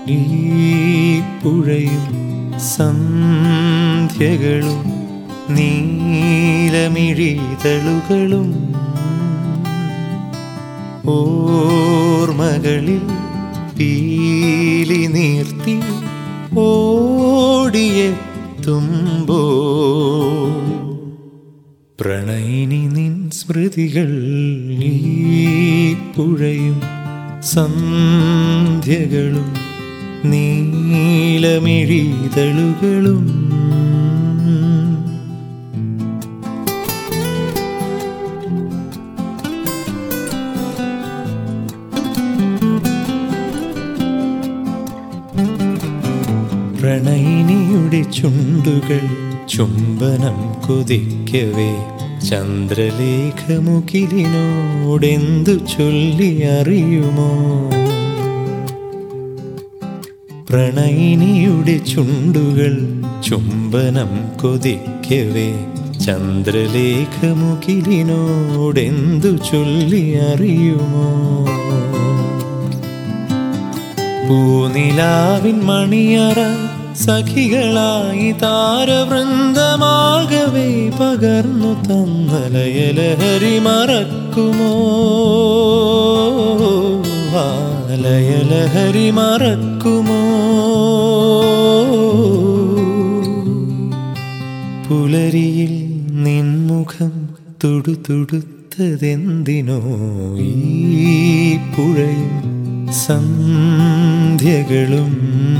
ഈ പുഴയും സന്ധ്യകളും നീലമിഴിതളുകളും ഓർമ്മകളിൽ പീലി നീർത്തി ഓടിയെത്തുമ്പോൾ പ്രണയിനി നിൻ സ്മൃതികൾ ഈ പുഴയും സന്ധ്യകളും നീലമിഴിതളുകളും പ്രണയിനിയുടെ ചുണ്ടുകൾ ചുംബനം കൊതിക്കവേ ചന്ദ്രലേഖമുകിലിനോടെന്തു ചൊല്ലി അറിയുമോ? പ്രണയിനിയുടെ ചുണ്ടുകൾ ചുംബനം കൊതിക്കവേ ചന്ദ്രലേഖമുകിലിനോടെന്തു ചൊല്ലി അറിയുമോ? പൂനിലാവിൻ മണിയറ സഖികളായി താരവൃന്ദമാകവേ പകർന്നു തന്ന ലയലഹരി മറക്കുമോ? ആ ലയലഹരി മറക്കുമോ? പുലരിയിൽ നിൻമുഖം തുടുതുടുത്തതെന്തിനോ? ഈ പുഴയും സന്ധ്യകളും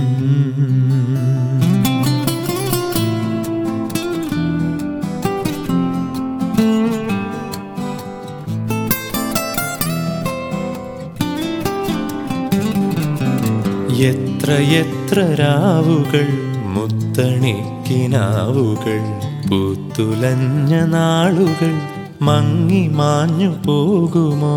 എത്ര എത്ര രാവുകൾ മുത്തണിക്കിനാവുകൾ പൂത്തുലഞ്ഞ നാളുകൾ മങ്ങി മാഞ്ഞു പോകുമോ?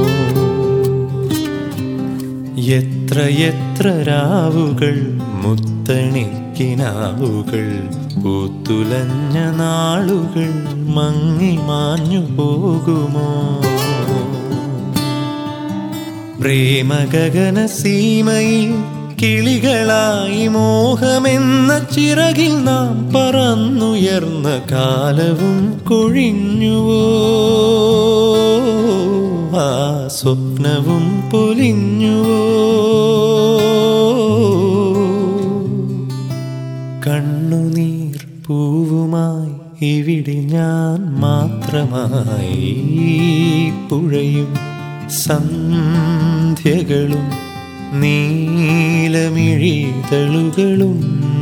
എത്ര എത്ര രാവുകൾ മുത്തണിക്കിനാവുകൾ പൂത്തുലഞ്ഞ നാളുകൾ മങ്ങി മാഞ്ഞു പോകുമോ? പ്രേമഗഗന സീമയിൽ കിളികളായി മോഹമെന്ന ചിറകിൽ നാം പറന്നുയർന്ന കാലവും കൊഴിഞ്ഞുവോ? ആ സ്വപ്നവും പൊലിഞ്ഞുവോ? കണ്ണുനീർ പൂവുമായി ഇവിടെ ഞാൻ മാത്രമായി പുഴയും സന്ധ്യകളും നീലമിഴിതളുകളും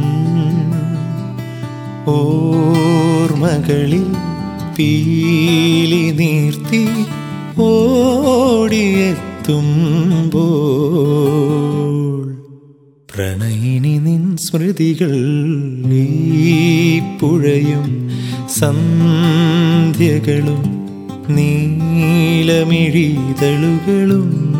ഓർമ്മകളിൽ പീലി നീർത്തി ഓടിയെത്തുമ്പോൾ പ്രണയിനി നിൻ സ്മൃതികൾ ഈ പുഴയും സന്ധ്യകളും നീലമിഴിതളുകളും